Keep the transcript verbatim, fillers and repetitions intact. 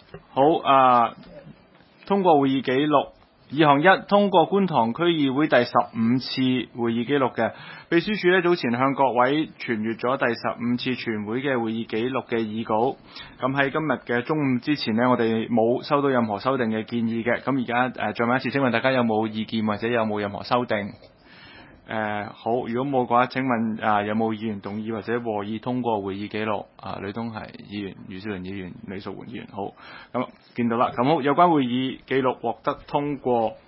好啊，通過會議記錄。二項一，通過觀塘區議會第十五次會議記錄嘅。秘書處呢早前向各位傳閱咗第十五次全會嘅會議記錄嘅議稿。咁喺今日嘅中午之前呢，我哋冇收到任何修訂嘅建議嘅。咁而家誒再問一次，請問大家有冇意見或者有冇任何修訂？誒、呃、好，如果冇嘅話，請問啊、呃、有冇議員動議或者和議通過會議記錄？啊，呂東賢議員、余少麟議員、李淑媛議員，好，咁見到啦。咁好，有關會議記錄獲得通過。